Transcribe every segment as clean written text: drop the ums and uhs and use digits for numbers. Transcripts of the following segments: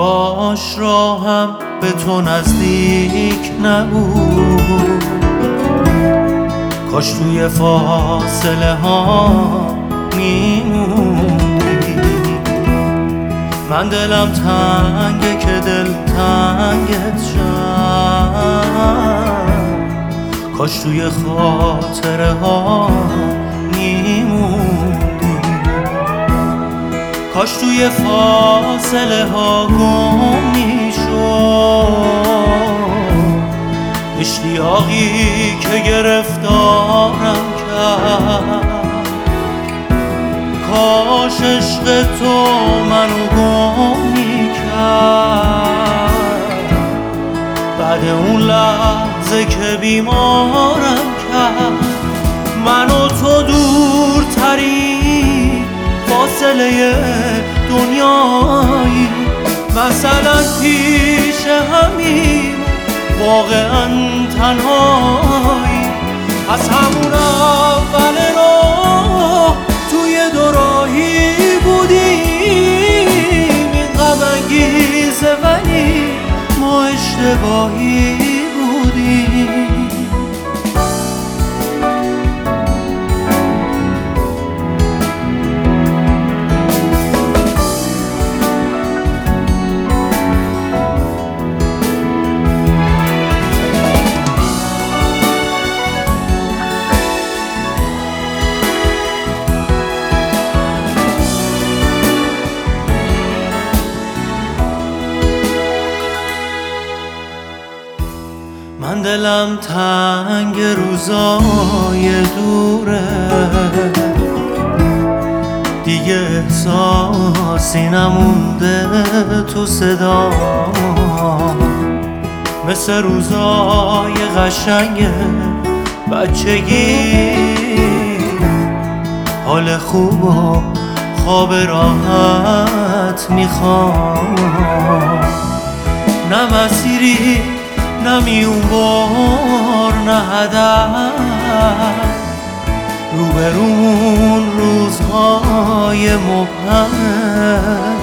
کاش راهم به تو نزدیک نبود، کاش توی فاصله ها میموندی. من دلم تنگه که دل تنگت شد، کاش توی خاطره ها میموندی. کاش توی فاصله ها گم میشد اشتیاقی که گرفتارم کرد. کاش عشق تو منو گم میکرد بعد اون لحظه که بیمارم کرد. من و تو دورترین فاصله دنیایی، مثلا پیش همین واقعا تنهایی. از همون اول راه توی دوراهی بودیم، این غم انگیزه ولی ما اشتباهی بودیم. من دلم تنگ روزای دوره، دیگه احساسی نمونده تو صدا، مثل روزای قشنگ بچگی. حال خوب و خواب راحت میخوام، نه مسیری نه میونبار نه هدف، روبرون روزهای مبهم.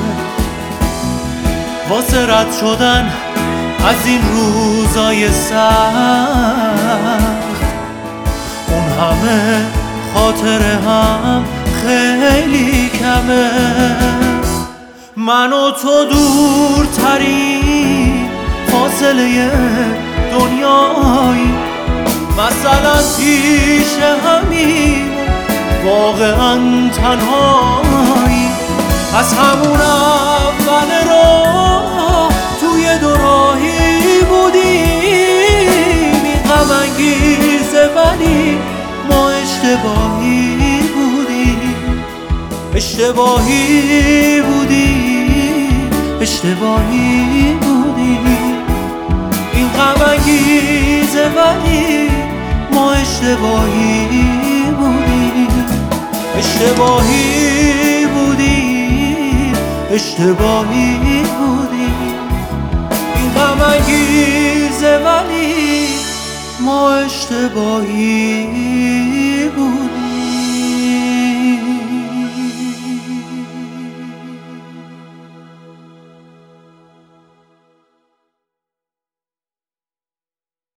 واسه رد شدن از این روزای سخت، اون همه خاطره هم خیلی کمه. من و تو دورترین فاصله دنیایی، مثلا پیش همین واقعا تنهایی. از همون اول راه توی دوراهی بودیم، این غم انگیزه ولی ما اشتباهی بودیم. اشتباهی بودیم، اشتباهی بودیم. این غم انگیزه ولی ما اشتباهی بودیم. اشتباهی بودیم، اشتباهی بودیم. این غم انگیزه ولی ما اشتباهی بودیم.